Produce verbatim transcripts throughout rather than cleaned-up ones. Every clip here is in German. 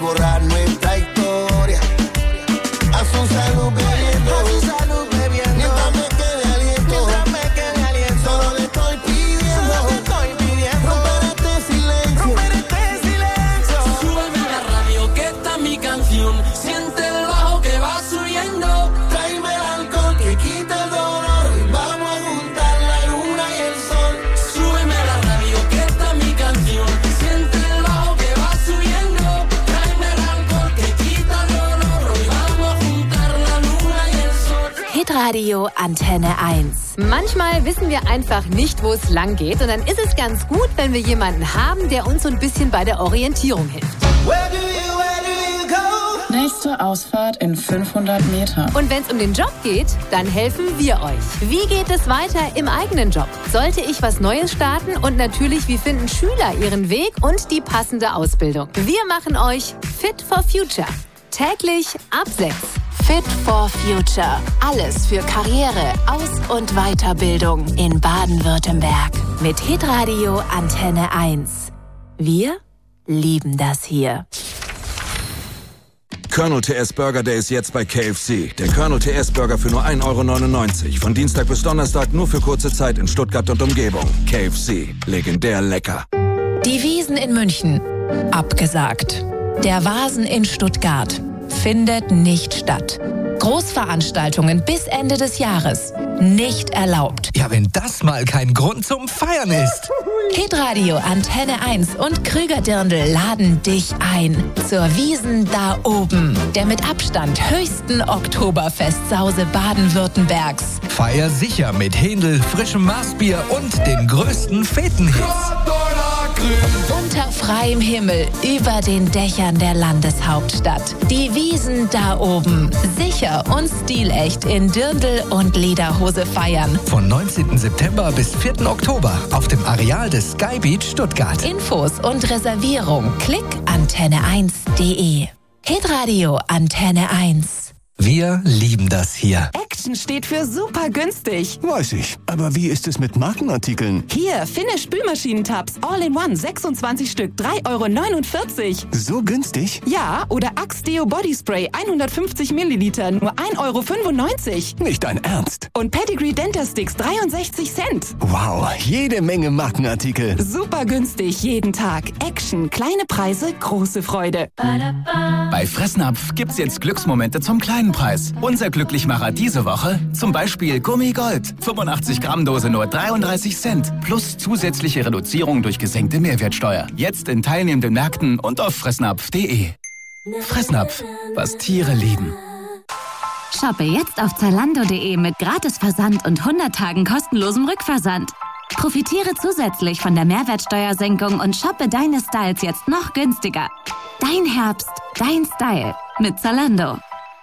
borrar nuestra historia. A su salud bebiendo, a su salud bebiendo. Mientras me quede aliento, mientras me quede aliento. Solo le estoy pidiendo, solo le estoy pidiendo. Romper este silencio, romper este silencio. Súbeme a la radio que está mi canción. Siente el bajo que va subiendo. Tráeme el alcohol que quita el dolor. Y vamos a juntar la luna y el sol. Súbeme a la radio que está mi canción. Siente el bajo que va subiendo. Tráeme el alcohol que quita el dolor. Y vamos a juntar la luna y el sol. Hitradio Antenne eins. Manchmal wissen wir einfach nicht, wo es lang geht. Und dann ist es ganz gut, wenn wir jemanden haben, der uns so ein bisschen bei der Orientierung hilft. Where do you, where do you go? Nächste Ausfahrt in fünfhundert Meter. Und wenn es um den Job geht, dann helfen wir euch. Wie geht es weiter im eigenen Job? Sollte ich was Neues starten? Und natürlich, wie finden Schüler ihren Weg und die passende Ausbildung? Wir machen euch Fit for Future. Täglich ab sechs. Fit for Future. Alles für Karriere, Aus- und Weiterbildung in Baden-Württemberg. Mit Hitradio Antenne eins. Wir lieben das hier. Colonel T S Burger Day ist jetzt bei K F C. Der Colonel T S Burger für nur ein Euro neunundneunzig. Von Dienstag bis Donnerstag nur für kurze Zeit in Stuttgart und Umgebung. K F C. Legendär lecker. Die Wiesn in München. Abgesagt. Der Vasen in Stuttgart. Findet nicht statt. Großveranstaltungen bis Ende des Jahres. Nicht erlaubt. Ja, wenn das mal kein Grund zum Feiern ist. Hitradio Antenne eins und Krüger Dirndl laden dich ein zur Wiesn da oben, der mit Abstand höchsten Oktoberfestsause Baden-Württembergs. Feier sicher mit Händel, frischem Maßbier und den größten Fetenhits. Unter freiem Himmel über den Dächern der Landeshauptstadt. Die Wiesn da oben. Sicher und stilecht in Dirndl und Lederhose feiern. Von neunzehnten September bis vierten Oktober auf dem Areal des Sky Beach Stuttgart. Infos und Reservierung klick antenne eins punkt de. Hitradio Antenne eins. Wir lieben das hier. Action steht für super günstig. Weiß ich, aber wie ist es mit Markenartikeln? Hier, Finish Spülmaschinentabs All-in-One, sechsundzwanzig Stück, drei Euro neunundvierzig. So günstig? Ja, oder Axe Deo Body Spray, hundertfünfzig Milliliter, nur ein Euro fünfundneunzig. Nicht dein Ernst? Und Pedigree Dentasticks, dreiundsechzig Cent. Wow, jede Menge Markenartikel. Super günstig, jeden Tag. Action, kleine Preise, große Freude. Bei Fressnapf gibt's jetzt Glücksmomente zum kleinen Preis. Unser Glücklichmacher diese Woche, zum Beispiel Gummi Gold. fünfundachtzig Gramm Dose nur dreiunddreißig Cent. Plus zusätzliche Reduzierung durch gesenkte Mehrwertsteuer. Jetzt in teilnehmenden Märkten und auf fressnapf punkt de. Fressnapf, was Tiere lieben. Shoppe jetzt auf zalando punkt de mit Gratisversand und hundert Tagen kostenlosem Rückversand. Profitiere zusätzlich von der Mehrwertsteuersenkung und shoppe deine Styles jetzt noch günstiger. Dein Herbst, dein Style mit Zalando.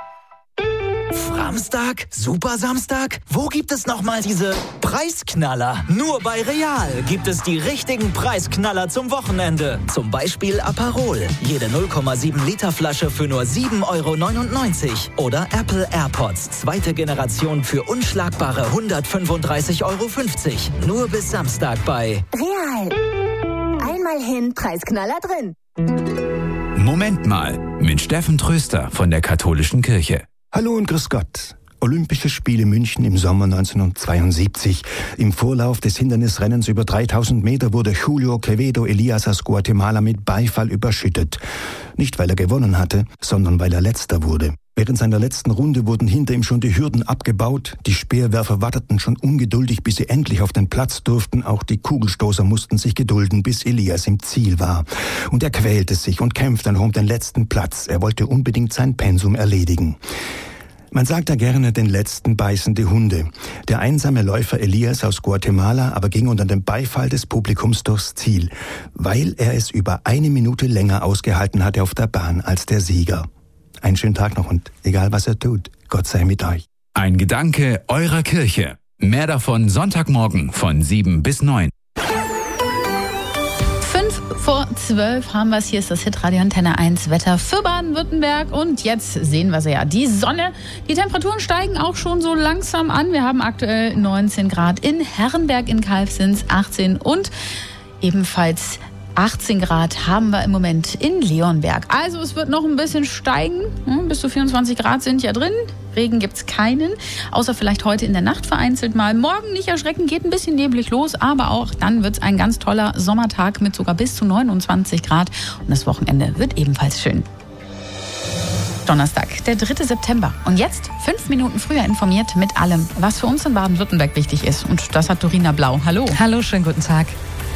Samstag? Super Samstag? Wo gibt es nochmal diese Preisknaller? Nur bei Real gibt es die richtigen Preisknaller zum Wochenende. Zum Beispiel Aperol. Jede null Komma sieben Liter Flasche für nur sieben Euro neunundneunzig. Oder Apple AirPods. Zweite Generation für unschlagbare hundertfünfunddreißig Euro fünfzig. Nur bis Samstag bei Real. Einmal hin, Preisknaller drin. Moment mal, mit Steffen Tröster von der Katholischen Kirche. Hallo und grüß Gott. Olympische Spiele München im Sommer neunzehnhundertzweiundsiebzig. Im Vorlauf des Hindernisrennens über dreitausend Meter wurde Julio Quevedo Elias aus Guatemala mit Beifall überschüttet. Nicht, weil er gewonnen hatte, sondern weil er Letzter wurde. Während seiner letzten Runde wurden hinter ihm schon die Hürden abgebaut. Die Speerwerfer warteten schon ungeduldig, bis sie endlich auf den Platz durften. Auch die Kugelstoßer mussten sich gedulden, bis Elias im Ziel war. Und er quälte sich und kämpfte um den letzten Platz. Er wollte unbedingt sein Pensum erledigen. Man sagt da gerne den letzten beißende Hunde. Der einsame Läufer Elias aus Guatemala aber ging unter dem Beifall des Publikums durchs Ziel, weil er es über eine Minute länger ausgehalten hatte auf der Bahn als der Sieger. Einen schönen Tag noch und egal was er tut, Gott sei mit euch. Ein Gedanke eurer Kirche. Mehr davon Sonntagmorgen von sieben bis neun. Fünf vor zwölf haben wir es. Hier ist das Hitradio Antenne eins Wetter für Baden-Württemberg. Und jetzt sehen wir sie ja. Die Sonne. Die Temperaturen steigen auch schon so langsam an. Wir haben aktuell neunzehn Grad in Herrenberg in Kalbsins, achtzehn und ebenfalls achtzehn Grad haben wir im Moment in Leonberg. Also es wird noch ein bisschen steigen. Bis zu vierundzwanzig Grad sind ja drin. Regen gibt es keinen, außer vielleicht heute in der Nacht vereinzelt mal. Morgen nicht erschrecken, geht ein bisschen neblig los, aber auch dann wird es ein ganz toller Sommertag mit sogar bis zu neunundzwanzig Grad. Und das Wochenende wird ebenfalls schön. Donnerstag, der dritte September. Und jetzt fünf Minuten früher informiert mit allem, was für uns in Baden-Württemberg wichtig ist. Und das hat Dorina Blau. Hallo. Hallo, schönen guten Tag.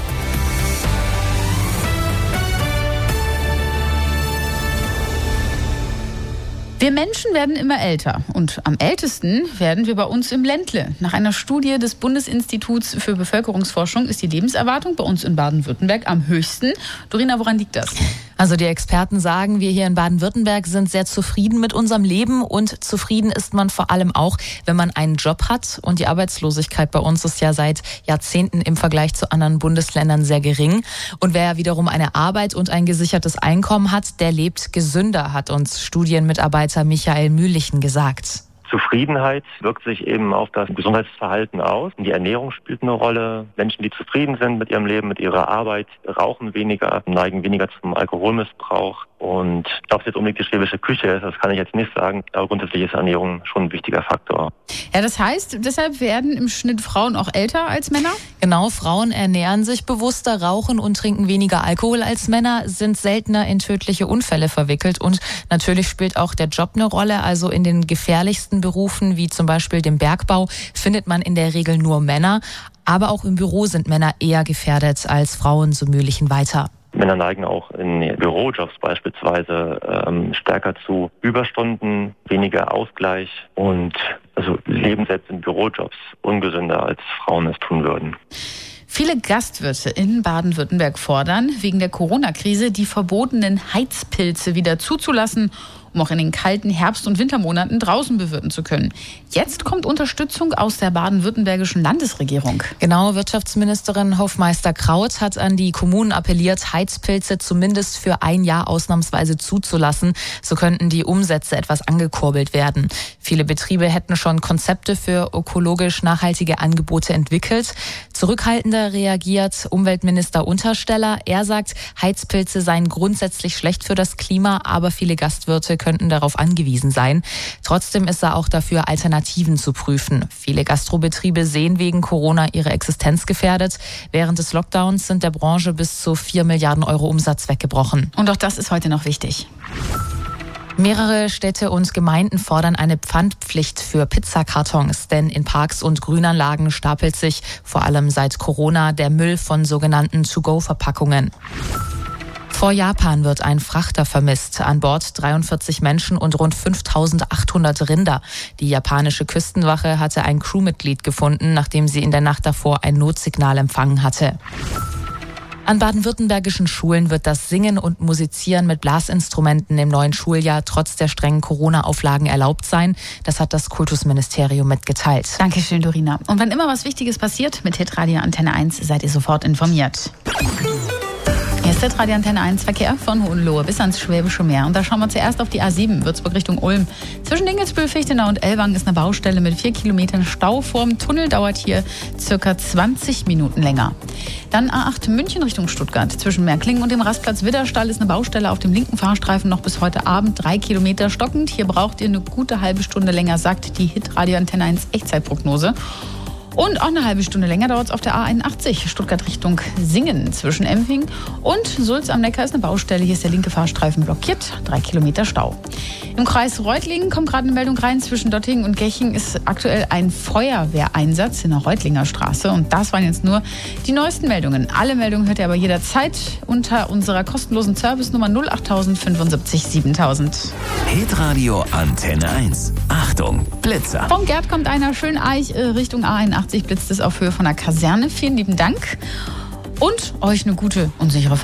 Wir Menschen werden immer älter und am ältesten werden wir bei uns im Ländle. Nach einer Studie des Bundesinstituts für Bevölkerungsforschung ist die Lebenserwartung bei uns in Baden-Württemberg am höchsten. Dorina, woran liegt das? Also die Experten sagen, wir hier in Baden-Württemberg sind sehr zufrieden mit unserem Leben und zufrieden ist man vor allem auch, wenn man einen Job hat. Und die Arbeitslosigkeit bei uns ist ja seit Jahrzehnten im Vergleich zu anderen Bundesländern sehr gering. Und wer wiederum eine Arbeit und ein gesichertes Einkommen hat, der lebt gesünder, hat uns Studienmitarbeiter Michael Mühlichen gesagt. Zufriedenheit wirkt sich eben auf das Gesundheitsverhalten aus. Die Ernährung spielt eine Rolle. Menschen, die zufrieden sind mit ihrem Leben, mit ihrer Arbeit, rauchen weniger, neigen weniger zum Alkoholmissbrauch. Und ob es jetzt unbedingt die schwäbische Küche ist, das kann ich jetzt nicht sagen. Aber grundsätzlich ist Ernährung schon ein wichtiger Faktor. Ja, das heißt, deshalb werden im Schnitt Frauen auch älter als Männer? Genau, Frauen ernähren sich bewusster, rauchen und trinken weniger Alkohol als Männer, sind seltener in tödliche Unfälle verwickelt. Und natürlich spielt auch der Job eine Rolle. Also in den gefährlichsten Berufen, wie zum Beispiel dem Bergbau, findet man in der Regel nur Männer. Aber auch im Büro sind Männer eher gefährdet als Frauen, so Mühlichen weiter. Männer neigen auch in Bürojobs beispielsweise ähm, stärker zu Überstunden, weniger Ausgleich und also leben selbst in Bürojobs ungesünder, als Frauen es tun würden. Viele Gastwirte in Baden-Württemberg fordern, wegen der Corona-Krise die verbotenen Heizpilze wieder zuzulassen, um auch in den kalten Herbst- und Wintermonaten draußen bewirten zu können. Jetzt kommt Unterstützung aus der baden-württembergischen Landesregierung. Genau, Wirtschaftsministerin Hofmeister-Kraut hat an die Kommunen appelliert, Heizpilze zumindest für ein Jahr ausnahmsweise zuzulassen. So könnten die Umsätze etwas angekurbelt werden. Viele Betriebe hätten schon Konzepte für ökologisch nachhaltige Angebote entwickelt. Zurückhaltender reagiert Umweltminister Untersteller. Er sagt, Heizpilze seien grundsätzlich schlecht für das Klima, aber viele Gastwirte könnten darauf angewiesen sein. Trotzdem ist er auch dafür, Alternativen zu prüfen. Viele Gastrobetriebe sehen wegen Corona ihre Existenz gefährdet. Während des Lockdowns sind der Branche bis zu vier Milliarden Euro Umsatz weggebrochen. Und auch das ist heute noch wichtig. Mehrere Städte und Gemeinden fordern eine Pfandpflicht für Pizzakartons, denn in Parks und Grünanlagen stapelt sich vor allem seit Corona der Müll von sogenannten To-Go-Verpackungen. Vor Japan wird ein Frachter vermisst. An Bord dreiundvierzig Menschen und rund fünftausendachthundert Rinder. Die japanische Küstenwache hatte ein Crewmitglied gefunden, nachdem sie in der Nacht davor ein Notsignal empfangen hatte. An baden-württembergischen Schulen wird das Singen und Musizieren mit Blasinstrumenten im neuen Schuljahr trotz der strengen Corona-Auflagen erlaubt sein. Das hat das Kultusministerium mitgeteilt. Dankeschön, Dorina. Und wenn immer was Wichtiges passiert, mit Hitradio Antenne eins seid ihr sofort informiert. Hier ist Hitradio Antenne eins Verkehr von Hohenlohe bis ans Schwäbische Meer. Und da schauen wir zuerst auf die A sieben, Würzburg Richtung Ulm. Zwischen Dingelsbühl, Fichtenau und Ellwangen ist eine Baustelle mit vier Kilometern Stau. Vorm Tunnel dauert hier circa zwanzig Minuten länger. Dann A acht München Richtung Stuttgart. Zwischen Märklingen und dem Rastplatz Widderstall ist eine Baustelle auf dem linken Fahrstreifen noch bis heute Abend drei Kilometer stockend. Hier braucht ihr eine gute halbe Stunde länger, sagt die Hitradio Antenne eins Echtzeitprognose. Und auch eine halbe Stunde länger dauert es auf der A einundachtzig, Stuttgart Richtung Singen. Zwischen Empfing und Sulz am Neckar ist eine Baustelle. Hier ist der linke Fahrstreifen blockiert, drei Kilometer Stau. Im Kreis Reutlingen kommt gerade eine Meldung rein. Zwischen Dottingen und Geching ist aktuell ein Feuerwehreinsatz in der Reutlinger Straße. Und das waren jetzt nur die neuesten Meldungen. Alle Meldungen hört ihr aber jederzeit unter unserer kostenlosen Service-Nummer null acht fünfundsiebzig siebentausend. Hitradio Antenne eins. Achtung, Blitzer. Vom Gerd kommt einer schön Eich äh, Richtung A einundachtzig. Blitzt es auf Höhe von der Kaserne. Vielen lieben Dank und euch eine gute und sichere Fahrt.